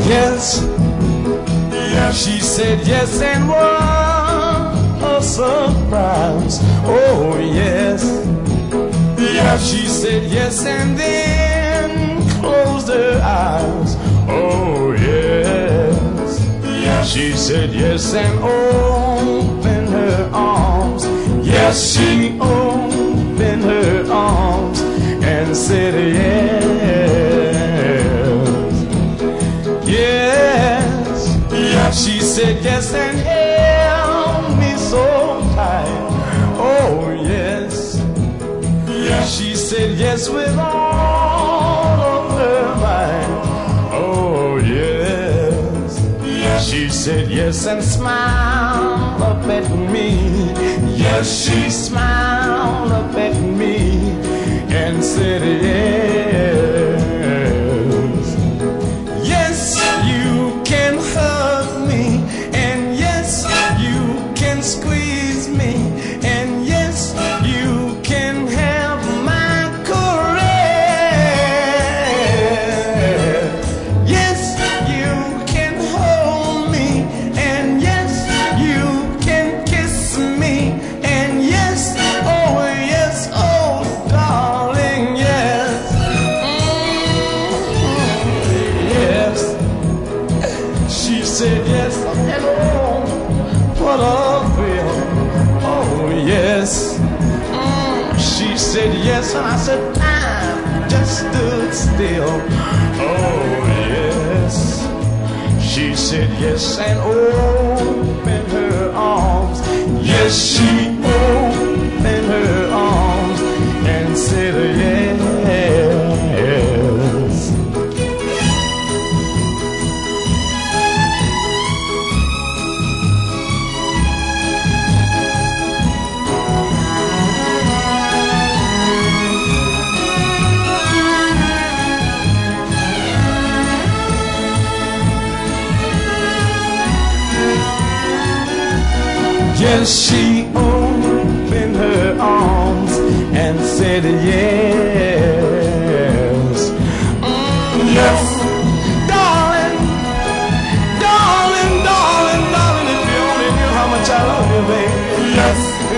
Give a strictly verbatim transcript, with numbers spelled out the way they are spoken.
yes. She said yes, and what a surprise. Oh yes. She said yes, and then closed her eyes. Oh yes. She said yes, and opened her arms. Yes, she opened her arms and said yes. Yes. She said yes, and held me so tight. Oh yes. She said yes with all of her might. Oh yes. She said yes and smiled up at me. Yes, she smiled up at me and said yes. Yes, you can hug me, and yes, you can squeeze me, and yes, you can have my caress. Yes, you can hold me, and yes, you can kiss me, and yes, oh yes, oh darling, yes. Mm-hmm. Yes. She said yes, and oh, what a thrill. Oh yes. Mm, she said yes, and I said time just stood still. Oh yes. She said yes, and opened her arms. Yes, she opened her arms and said yes. Yes, she opened her arms and said yes. Mm, yes. Darling, darling, darling, darling, if you only knew how much I love you, baby. Yes.